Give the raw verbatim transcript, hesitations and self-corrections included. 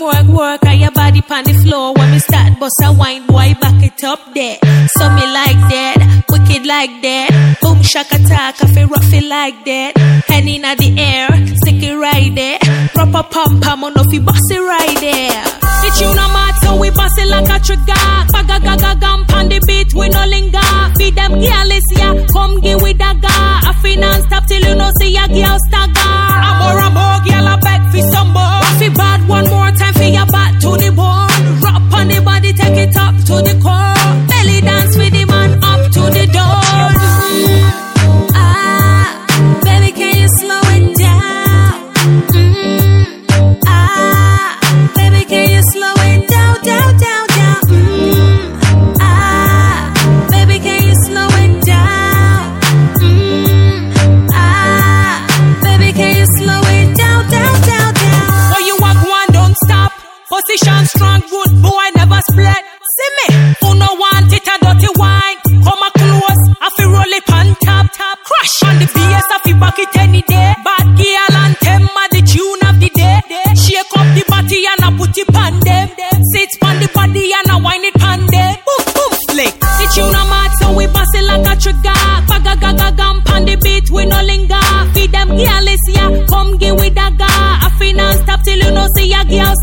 work, work, and your body on the floor. When me start bust a wine, boy, back it up there. So me like that, wicked like that. Boom, shaka talk, I feel rough it like that. Hand in the air, stick it right there. Proper pump, I'm on off, you bust it right there. The tune a mad, so we bust it like a trigger. Baga gaga gam, on the beat, we no linger. Feed them girls, yeah, come give with a ga. I feel non-stop till you know see a girl stagger. I'm more and more, girl, I beg for some more. Rough it bad one more time for your back to the bone. Rap on the body, take it up to the core. Belly dance with the man up to the door. Mm, ah, baby, can you slow it down? Mm, ah, baby, can you slow it down, down, down, down? Mm, ah, baby, can you slow it down? Mm, ah, baby, can you slow it down, down, down, down? Oh, you walk one, don't stop. Position strong, good boy, never split. See me, who no want it a dirty wine? Come a close, I feel roll it on top, top. Crush on the B S, I feel back it any day. Bad girl and temper, the tune of the day. Shake up the body and I put it on them. Sit on the body and I wine it on them. Boom, boom, flick. The tune a mad, so we pass it like a trigger. Baga gaga gam, on the beat, we no linger. Feed them girls, yeah, come give with a ga. I feel non-stop till you know see a girl